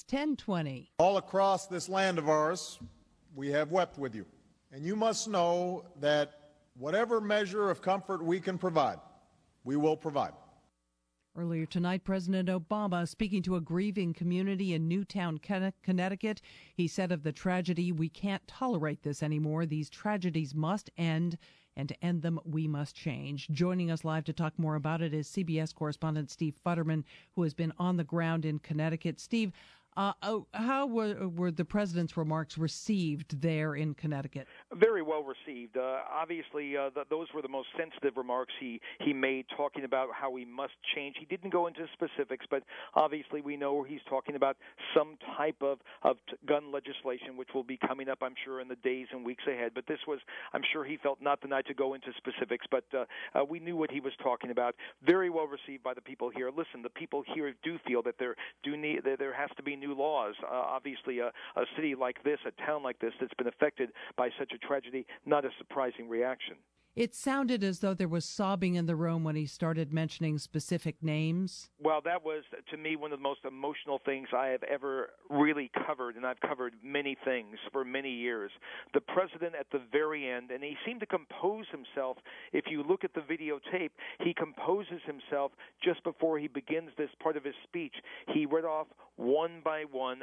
10:20. All across this land of ours, we have wept with you. And you must know that whatever measure of comfort we can provide, we will provide. Earlier tonight, President Obama speaking to a grieving community in Newtown, Connecticut. He said of the tragedy, "We can't tolerate this anymore. These tragedies must end, and to end them, we must change." Joining us live to talk more about it is CBS correspondent Steve Futterman, who has been on the ground in Connecticut. Steve, how were the president's remarks received there in Connecticut? Very well received. Obviously, those were the most sensitive remarks he made, talking about how we must change. He didn't go into specifics, but obviously we know he's talking about some type of gun legislation, which will be coming up, I'm sure, in the days and weeks ahead. But this was, I'm sure he felt, not the night to go into specifics, but we knew what he was talking about. Very well received by the people here. Listen, the people here do feel that there has to be new laws. Obviously, a city like this, a town like this that's been affected by such a tragedy, not a surprising reaction. It sounded as though there was sobbing in the room when he started mentioning specific names. Well, that was, to me, one of the most emotional things I have ever really covered, and I've covered many things for many years. The president at the very end, and he seemed to compose himself. If you look at the videotape, he composes himself just before he begins this part of his speech. He read off one by one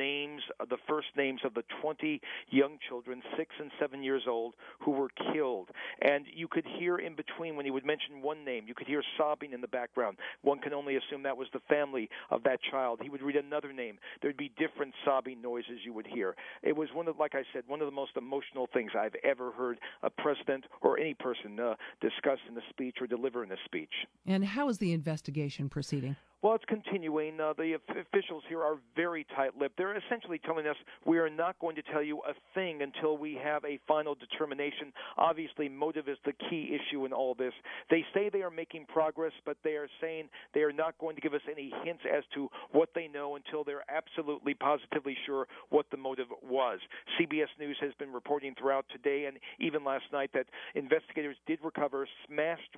the first names of the 20 young children, 6 and 7 years old, who were killed. And you could hear in between, when he would mention one name, you could hear sobbing in the background. One can only assume that was the family of that child. He would read another name. There'd be different sobbing noises you would hear. It was like I said, one of the most emotional things I've ever heard a president or any person discuss in a speech or deliver in a speech. And how is the investigation proceeding? Well, it's continuing. The officials here are very tight-lipped. They're essentially telling us we are not going to tell you a thing until we have a final determination. Obviously, motive is the key issue in all this. They say they are making progress, but they are saying they are not going to give us any hints as to what they know until they're absolutely, positively sure what the motive was. CBS News has been reporting throughout today and even last night that investigators did recover smashed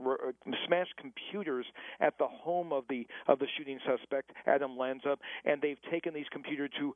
computers at the home of the shooting suspect, Adam Lanza, and they've taken these computers to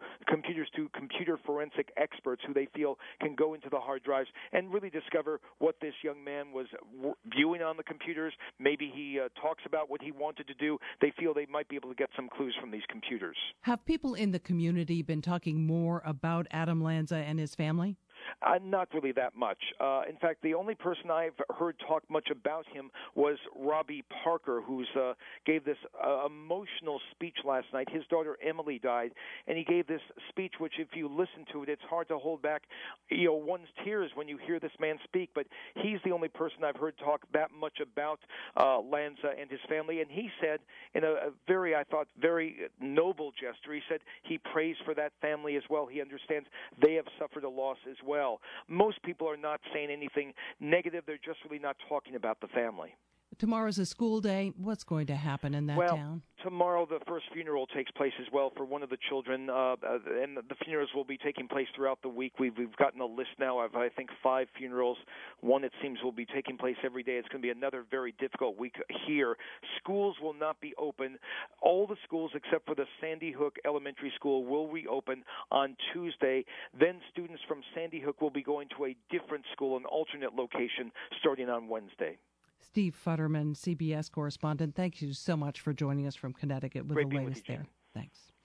computer forensic experts who they feel can go into the hard drives and really discover what this young man was viewing on the computers. Maybe he talks about what he wanted to do. They feel they might be able to get some clues from these computers. Have people in the community been talking more about Adam Lanza and his family? Not really that much. In fact, the only person I've heard talk much about him was Robbie Parker, who gave this emotional speech last night. His daughter Emily died, and he gave this speech which, if you listen to it, it's hard to hold back one's tears when you hear this man speak. But he's the only person I've heard talk that much about Lanza and his family. And he said, in a very, I thought, very noble gesture, he said he prays for that family as well. He understands they have suffered a loss as well. Most people are not saying anything negative. They're just really not talking about the family. Tomorrow's a school day. What's going to happen in that town? Tomorrow the first funeral takes place as well for one of the children, and the funerals will be taking place throughout the week. We've gotten a list now of, I think, 5 funerals. One, it seems, will be taking place every day. It's going to be another very difficult week here. Schools will not be open. All the schools except for the Sandy Hook Elementary School will reopen on Tuesday. Then students from Sandy Hook will be going to a different school, an alternate location, starting on Wednesday. Steve Futterman, CBS correspondent, thank you so much for joining us from Connecticut with the latest there. Thanks.